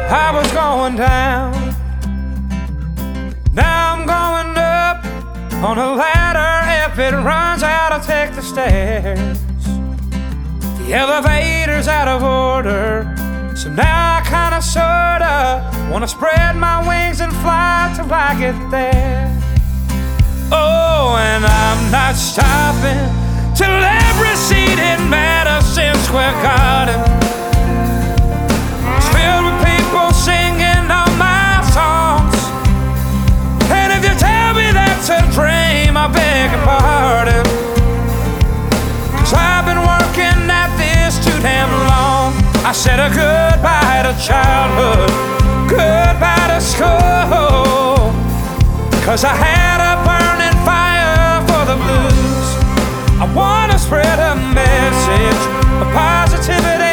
I was going down, now I'm going up on a ladder. If it runs out, I'll take the stairs. The elevator's out of order, so now I kinda sorta wanna spread my wings and fly till I get there. Oh, and I'm not stopping till every seat in Madison Square Garden is filled with people singing all my songs. And if you tell me that's a dream, I beg your pardon, 'cause I've been working at this too damn long. I said a goodbye to childhood, goodbye to school, 'cause I had a burning fire for the blues. I wanna spread a message of positivity.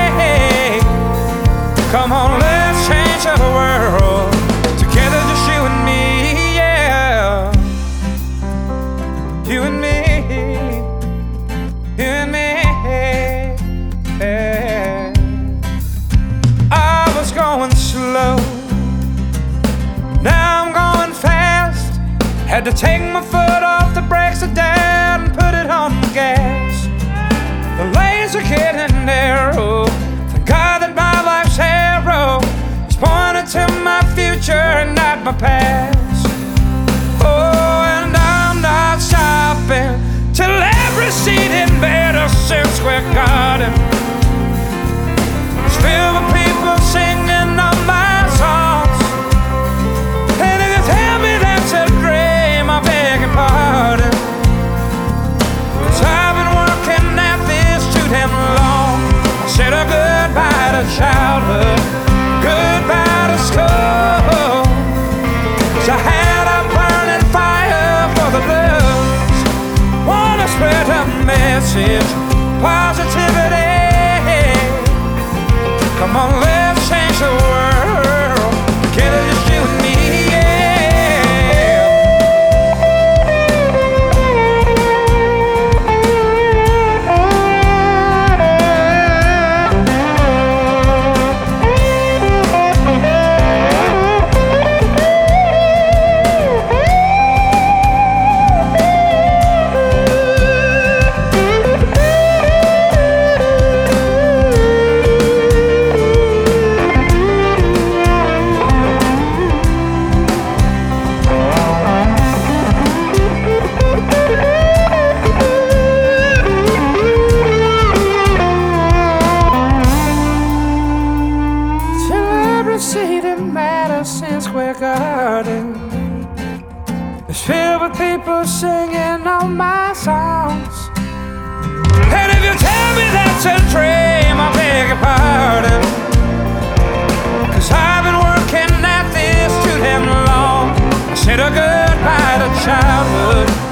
Come on, let's change the world together, just you and me, yeah. You and me, you and me, yeah. I was going slow, now I'm going fast. Had to take my foot off the brakes of down and put it on the gas. The lanes are getting narrow. Thank God that my life's arrow is pointed to my future and not my past. Oh, and I'm not stopping till every seat in Madison Square Garden is filled with people singing all my songs. And if you tell me that's a dream, I beg your pardon, 'cause I've been working at this too damn long. I said a goodbye to childhood, goodbye to school, 'cause I had a burning fire for the blues. Wanna spread a message, positivity. Come on, let's change the world together, just you and me, yeah. Seat in Madison Square Garden is filled with people singing all my songs. And if you tell me that's a dream, I beg your pardon, 'cause I've been working at this too damn long. I said a goodbye to childhood,